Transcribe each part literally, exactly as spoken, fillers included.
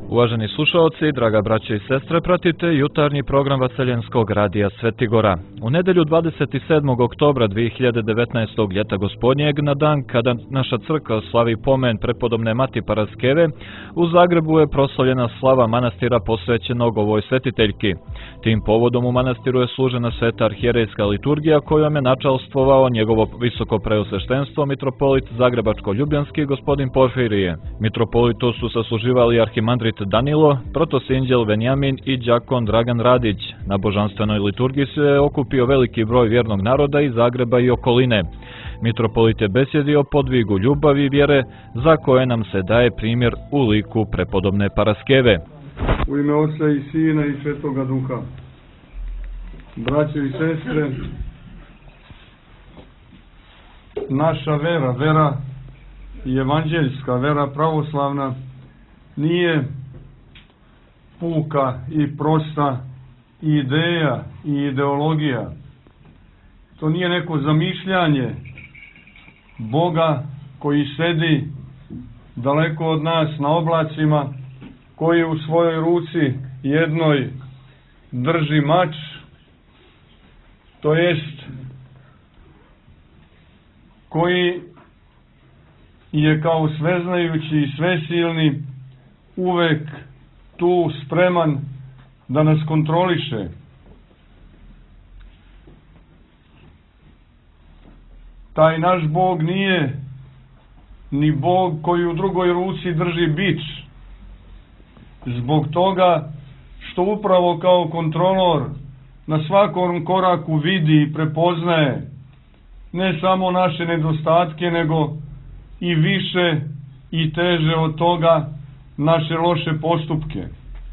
Uvaženi slušalci, draga braće i sestre, pratite jutarnji program Vaseljenskog radija Svetigora. U nedelju dvadeset sedmog oktobra dve hiljade devetnaestog ljeta gospodnjeg, na dan kada naša crkva slavi pomen prepodobne Mati Paraskeve, u Zagrebu je proslavljena slava manastira posvećenog ovoj svetiteljki. Tim povodom u manastiru je služena sveta arhijerejska liturgija kojom je načalstvovao njegovo visoko preosveštenstvo mitropolit Zagrebačko-ljubljanski gospodin Porfirije. Mitropolitu su sasluživali arhimandrit Danilo, protosinđel Venjamin i đakon Dragan Radić. Na božanstvenoj liturgiji se okupio veliki broj vjernog naroda iz Zagreba i okoline. Mitropolit je besjedio podvigu ljubavi i vjere za koje nam se daje primjer u liku prepodobne Paraskeve. U ime Oca i Sina i Svetoga Duha. Braće i sestre, naša vera, vera evanđeljska, vera pravoslavna, nije puka i prosta ideja i ideologija. To nije neko zamišljanje Boga koji sedi daleko od nas na oblacima, koji u svojoj ruci jednoj drži mač, to jest koji je kao sveznajući i svesilni uvek tu spreman da nas kontroliše. Taj naš Bog nije ni Bog koji u drugoj ruci drži bič, zbog toga što upravo kao kontrolor na svakom koraku vidi i prepoznaje ne samo naše nedostatke, nego i više i teže od toga naše loše postupke.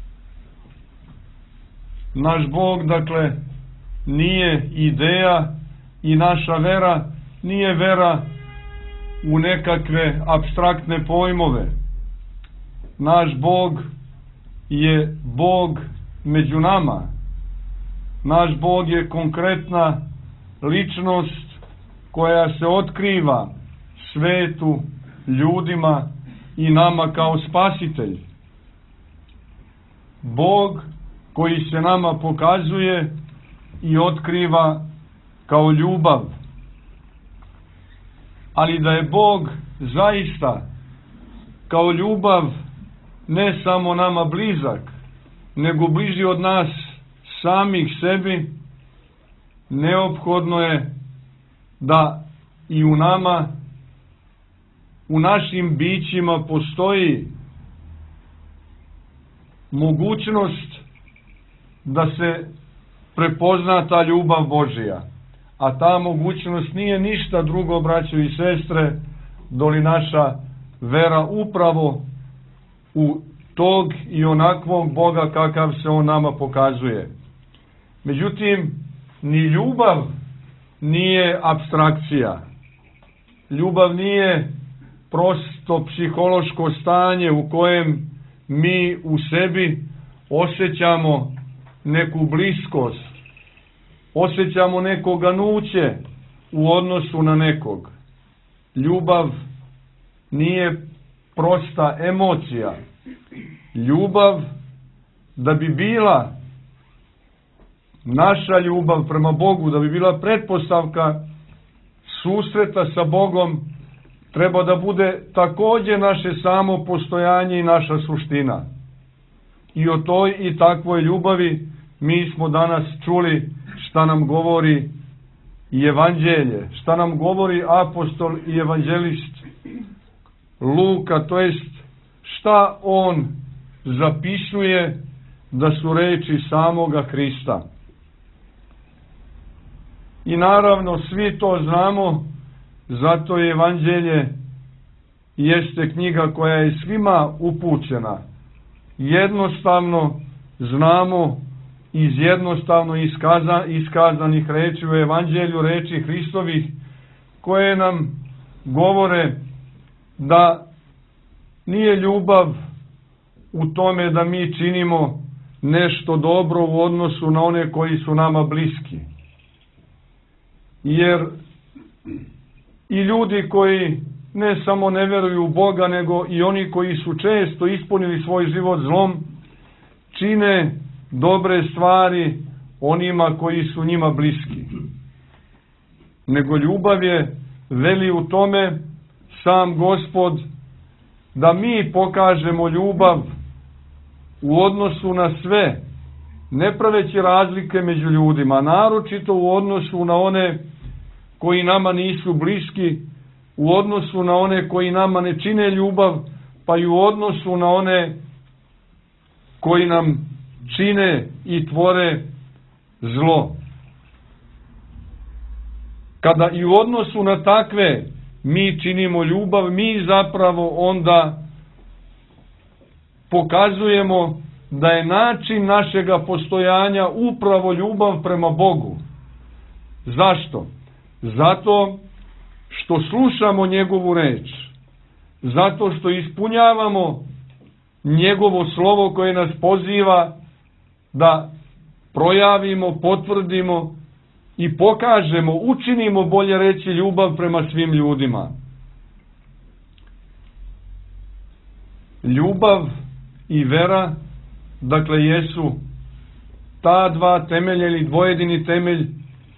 Naš Bog, dakle, nije ideja i naša vera nije vera u nekakve apstraktne pojmove. Naš Bog je Bog među nama. Naš Bog je konkretna ličnost koja se otkriva svetu, ljudima i nama kao spasitelj. Bog koji se nama pokazuje i otkriva kao ljubav. Ali da je Bog zaista kao ljubav ne samo nama blizak, nego bliži od nas samih sebi, neophodno je da i u nama, u našim bićima postoji mogućnost da se prepozna ta ljubav Božija. A ta mogućnost nije ništa drugo, braćo i sestre, doli naša vera upravo u tog i onakvog Boga kakav se on nama pokazuje. Međutim, ni ljubav nije apstrakcija. Ljubav nije prosto psihološko stanje u kojem mi u sebi osjećamo neku bliskost, osjećamo neko ganuće u odnosu na nekog. Ljubav nije prosta emocija. Ljubav, da bi bila naša ljubav prema Bogu, da bi bila pretpostavka susreta sa Bogom, treba da bude također naše samo postojanje i naša suština. I o toj i takvoj ljubavi mi smo danas čuli šta nam govori i evanđelje, šta nam govori apostol i evanđelist Luka, to jest šta on zapisuje da su reči samoga Hrista. I naravno svi to znamo, zato je evanđelje jeste knjiga koja je svima upućena. Jednostavno znamo iz jednostavno iskaza, iskazanih reči u evanđelju, reči Hristovih, koje nam govore da nije ljubav u tome da mi činimo nešto dobro u odnosu na one koji su nama bliski. Jer i ljudi koji ne samo ne veruju u Boga, nego i oni koji su često ispunili svoj život zlom, čine dobre stvari onima koji su njima bliski. Nego ljubav je, veli u tome sam Gospod, da mi pokažemo ljubav u odnosu na sve, ne praveći razlike među ljudima, naročito u odnosu na one koji nama nisu bliski, u odnosu na one koji nama ne čine ljubav, pa i u odnosu na one koji nam čine i tvore zlo. Kada i u odnosu na takve mi činimo ljubav, mi zapravo onda pokazujemo da je način našega postojanja upravo ljubav prema Bogu. Zašto? Zato što slušamo njegovu reč, zato što ispunjavamo njegovo slovo koje nas poziva da projavimo, potvrdimo i pokažemo, učinimo, bolje reći, ljubav prema svim ljudima. Ljubav i vera, dakle, jesu ta dva temelja ili dvojedini temelj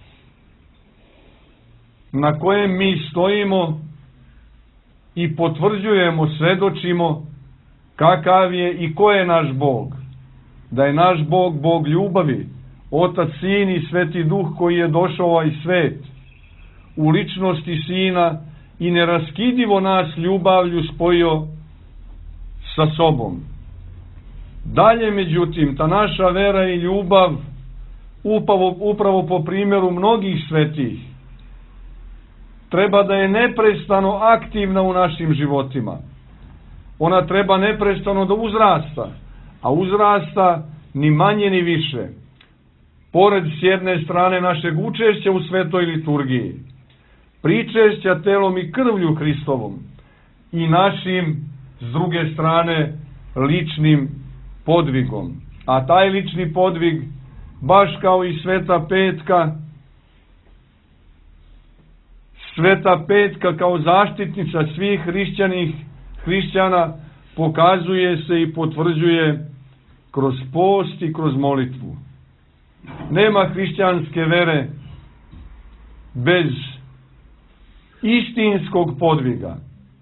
na kojem mi stojimo i potvrđujemo, svedočimo kakav je i ko je naš Bog. Da je naš Bog Bog ljubavi, Otac, Sin i Sveti Duh koji je došao u ovaj svet u ličnosti Sina i neraskidivo nas ljubavlju spojio sa sobom. Dalje, međutim, ta naša vera i ljubav upravo, upravo po primjeru mnogih svetih treba da je neprestano aktivna u našim životima. Ona treba neprestano da uzrasta, a uzrasta ni manje ni više. Pored s jedne strane našeg učešća u svetoj liturgiji, pričešća telom i krvlju Hristovom i našim, s druge strane, ličnim podvigom. A taj lični podvig, baš kao i Sveta Petka, Sveta Petka kao zaštitnica svih hrišćanih, hrišćana pokazuje se i potvrđuje kroz post i kroz molitvu. Nema hrišćanske vere bez istinskog podviga.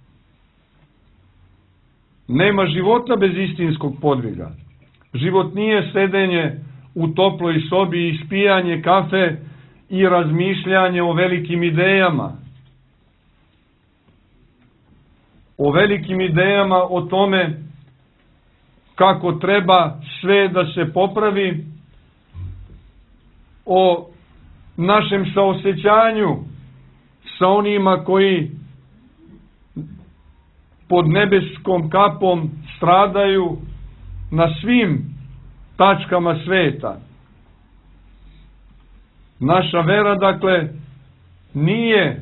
Nema života bez istinskog podviga. Život nije sedenje u toploj sobi i ispijanje kafe i razmišljanje o velikim idejama. O velikim idejama o tome kako treba sve da se popravi, o našem saosjećanju sa onima koji pod nebeskom kapom stradaju na svim tačkama sveta. Naša vera, dakle, nije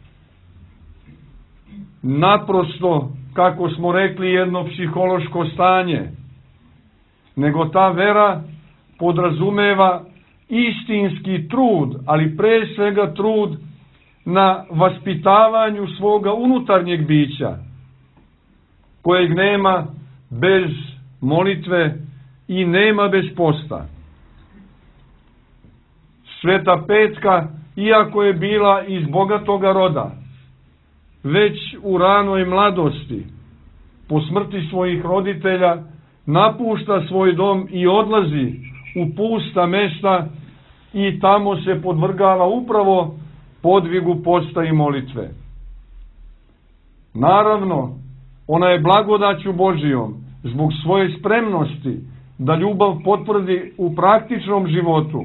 naprosto, kako smo rekli, jedno psihološko stanje, nego ta vera podrazumeva istinski trud, ali pre svega trud na vaspitavanju svoga unutarnjeg bića, kojeg nema bez molitve i nema bez posta. Sveta Petka, iako je bila iz bogatoga roda, već u ranoj mladosti, po smrti svojih roditelja, napušta svoj dom i odlazi u pusta mesta i tamo se podvrgava upravo podvigu posta i molitve. Naravno, ona je blagodaću Božijom zbog svoje spremnosti da ljubav potvrdi u praktičnom životu,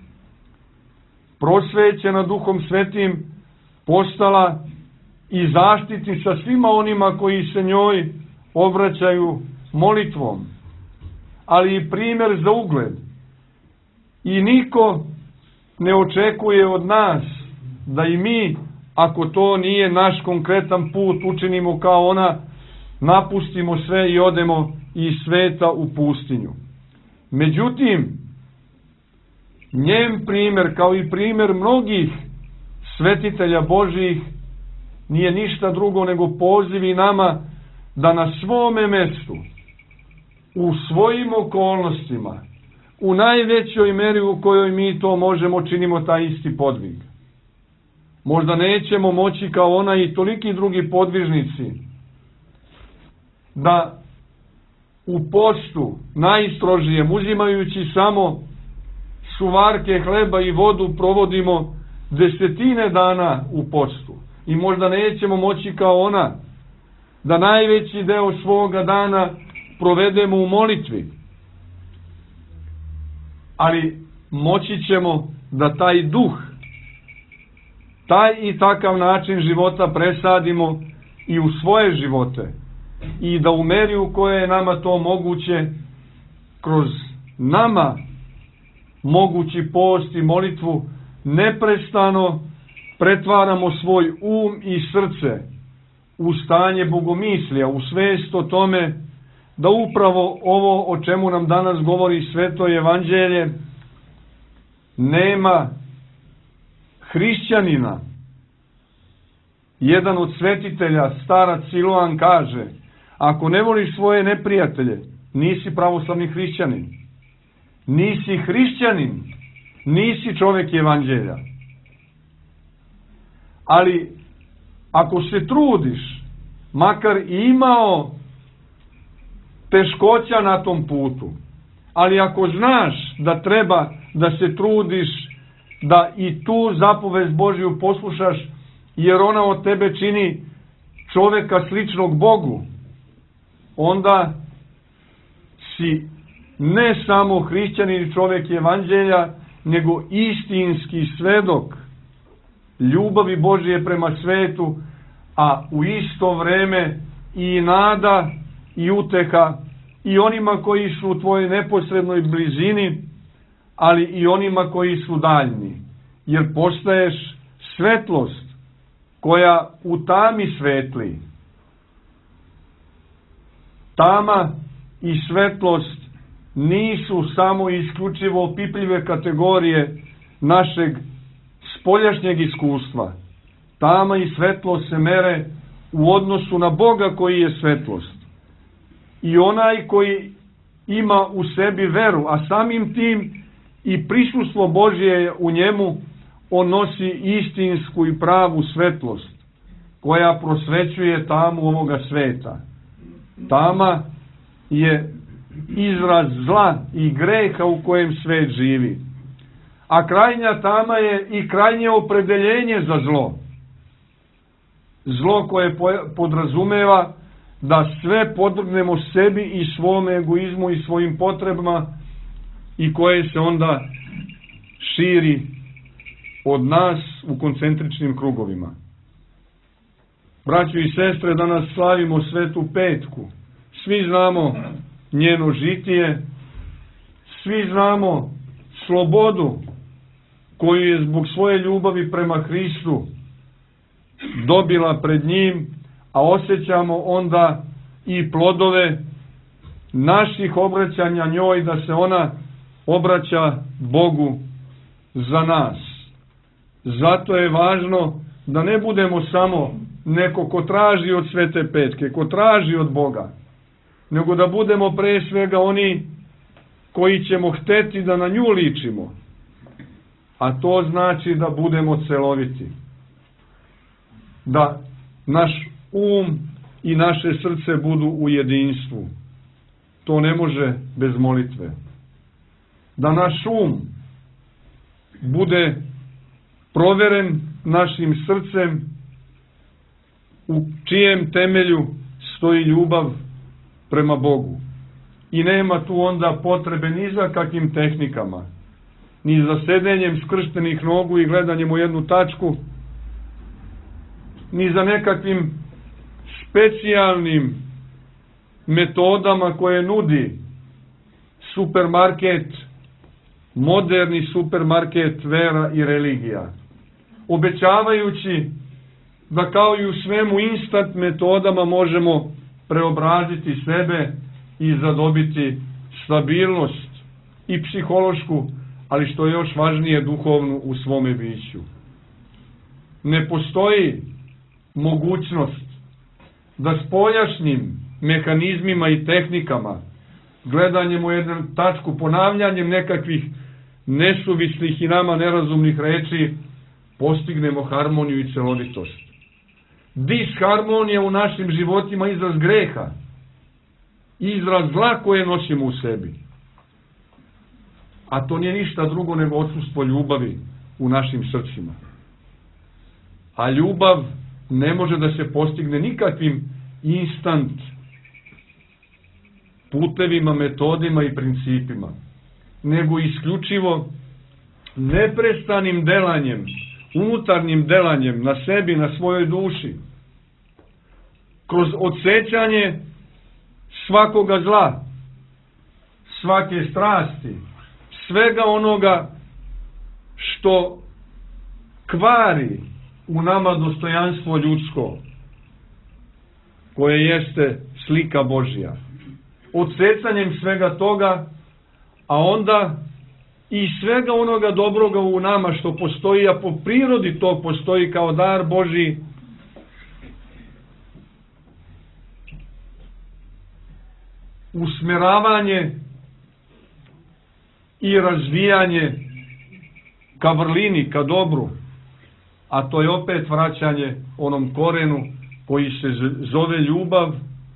prosvećena Duhom Svetim, postala i zaštitnica svima onima koji se njoj obraćaju molitvom, ali i primjer za ugled. I niko ne očekuje od nas da i mi, ako to nije naš konkretan put, učinimo kao ona, napustimo sve i odemo iz sveta u pustinju. Međutim, njen primjer, kao i primjer mnogih svetitelja Božjih, nije ništa drugo nego poziv i nama da na svome mestu, u svojim okolnostima, u najvećoj meri u kojoj mi to možemo, činimo taj isti podvig. Možda nećemo moći kao ona i toliki drugi podvižnici da u postu najstrožijem, uzimajući samo suvarke hleba i vodu, provodimo desetine dana u postu. I možda nećemo moći kao ona da najveći deo svoga dana provedemo u molitvi. Ali moći ćemo da taj duh, taj i takav način života presadimo i u svoje živote. I da u meri u kojoj je nama to moguće, kroz nama mogući post i molitvu, neprestano pretvaramo svoj um i srce u stanje bogomislija, u svest o tome da upravo ovo o čemu nam danas govori Sveto Evanđelje, nema hrišćanina. Jedan od svetitelja, starac Siloan, kaže: ako ne voliš svoje neprijatelje, nisi pravoslavni hrišćanin. Nisi hrišćanin, nisi čovjek Evanđelja. Ali ako se trudiš, makar i imao teškoća na tom putu, ali ako znaš da treba da se trudiš da i tu zapovest Božju poslušaš, jer ona od tebe čini čovjeka sličnog Bogu, onda si ne samo hrišćanin i čovjek Evanđelja, nego istinski svedok ljubavi Božje prema svetu, a u isto vreme i nada i uteha i onima koji su u tvojoj neposrednoj blizini, ali i onima koji su daljni. Jer postaješ svetlost koja u tami svetli. Tama i svetlost nisu samo isključivo opipljive kategorije našeg spoljašnjeg iskustva. Tama i svetlost se mere u odnosu na Boga koji je svetlost. I onaj koji ima u sebi veru, a samim tim i prisustvo Božje u njemu, on nosi istinsku i pravu svetlost koja prosvećuje tamu ovoga sveta. Tama je izraz zla i greha u kojem svet živi. A krajnja tama je i krajnje opredeljenje za zlo. Zlo koje podrazumeva da sve podvrgnemo sebi i svom egoizmu i svojim potrebama i koje se onda širi od nas u koncentričnim krugovima. Braćo i sestre, danas slavimo Svetu Petku. Svi znamo njeno žitije, svi znamo slobodu koju je zbog svoje ljubavi prema Hristu dobila pred njim, a osjećamo onda i plodove naših obraćanja njoj, da se ona obraća Bogu za nas. Zato je važno da ne budemo samo neko ko traži od Svete Petke, ko traži od Boga, nego da budemo pre svega oni koji ćemo hteti da na nju ličimo, a to znači da budemo celoviti. Da naš um i naše srce budu u jedinstvu. To ne može bez molitve. Da naš um bude proveren našim srcem, u čijem temelju stoji ljubav prema Bogu. I nema tu onda potrebe ni za kakvim tehnikama, ni za sedenjem skrštenih nogu i gledanjem u jednu tačku, ni za nekakvim specijalnim metodama koje nudi supermarket, moderni supermarket vera i religija, obećavajući da kao i u svemu instant metodama možemo preobraziti sebe i zadobiti stabilnost i psihološku, ali što je još važnije, duhovnu u svome biću. Ne postoji mogućnost da spoljašnjim mehanizmima i tehnikama, gledanjem u jednu tačku, ponavljanjem nekakvih nesuvislih i nama nerazumnih reči, postignemo harmoniju i celovitost. Disharmonija u našim životima je izraz greha, izraz zla koje nosimo u sebi. A to nije ništa drugo nego odsustvo ljubavi u našim srcima. A ljubav ne može da se postigne nikakvim instant putevima, metodima i principima, nego isključivo neprestanim delanjem, unutarnjim delanjem na sebi, na svojoj duši, kroz odsećanje svakoga zla, svake strasti, svega onoga što kvari u nama dostojanstvo ljudsko, koje jeste slika Božja. Odsecanjem svega toga, a onda i svega onoga dobroga u nama što postoji, a po prirodi to postoji kao dar Božji, usmeravanje i razvijanje ka vrlini, ka dobru, a to je opet vraćanje onom korenu koji se zove ljubav,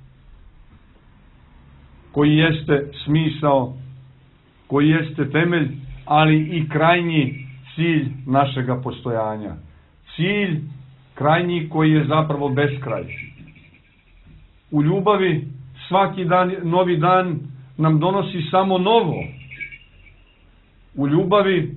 koji jeste smisao, koji jeste temelj, ali i krajnji cilj našega postojanja. Cilj krajnji koji je zapravo beskraj. U ljubavi svaki dan, novi dan nam donosi samo novo. U ljubavi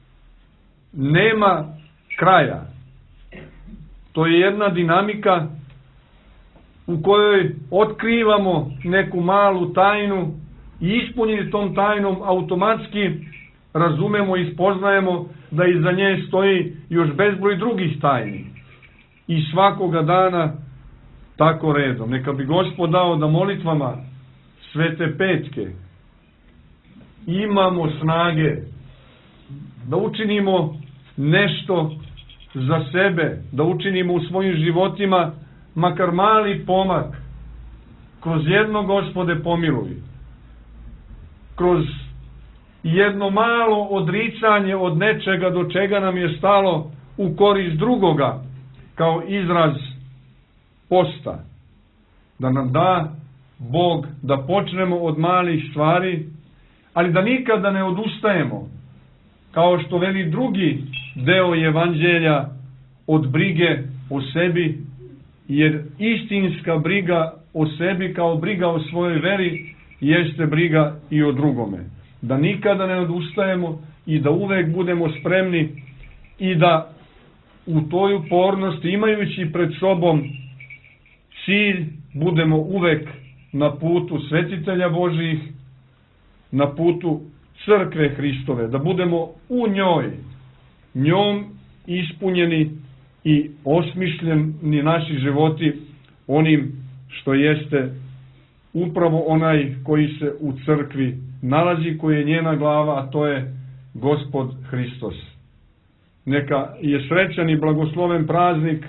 nema kraja. To je jedna dinamika u kojoj otkrivamo neku malu tajnu i ispunjeni tom tajnom automatski razumemo i spoznajemo da iza nje stoji još bezbroj drugih tajni. I svakoga dana tako redom. Neka bi Gospod dao da molitvama Svete Petke imamo snage da učinimo nešto za sebe, da učinimo u svojim životima makar mali pomak, kroz jedno Gospode pomiluj, kroz jedno malo odricanje od nečega do čega nam je stalo u korist drugoga, kao izraz posta, da nam da Bog da počnemo od malih stvari, ali da nikada ne odustajemo, kao što veli drugi deo evanđelja, od brige o sebi, jer istinska briga o sebi kao briga o svojoj veri jeste briga i o drugome. Da nikada ne odustajemo i da uvek budemo spremni i da u toj upornosti, imajući pred sobom cilj, budemo uvek na putu svetitelja Božjih, na putu crkve Hristove, da budemo u njoj, njom ispunjeni i osmišljeni naši životi onim što jeste upravo onaj koji se u crkvi nalazi, koji je njena glava, a to je Gospod Hristos. Neka je srećan i blagosloven praznik,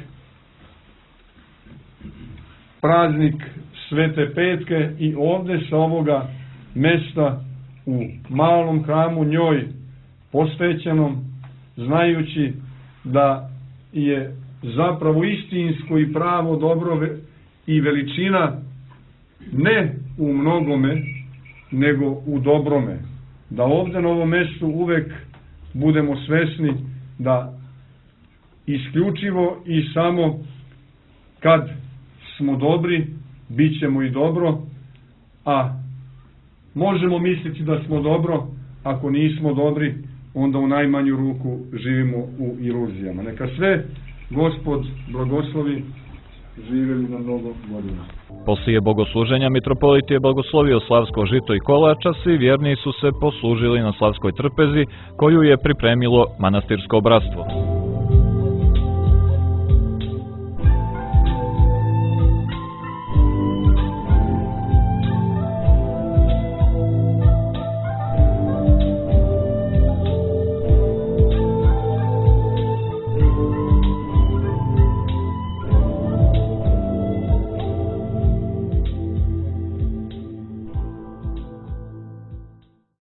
praznik Svete Petke i ovde sa ovoga mesta u malom hramu njoj posvećenom, znajući da je zapravo istinsko i pravo dobro i veličina ne u mnogome, nego u dobrome. Da ovde na ovom mestu uvek budemo svesni da isključivo i samo kad smo dobri, bit ćemo i dobro, a možemo misliti da smo dobro, ako nismo dobri, onda u najmanju ruku živimo u iluzijama. Neka sve Gospod blagoslovi, živjeli na mnogo godina. Poslije bogosluženja mitropolit je blagoslovio slavsko žito i kolač, a svi vjerni su se poslužili na slavskoj trpezi koju je pripremilo manastirsko bratstvo.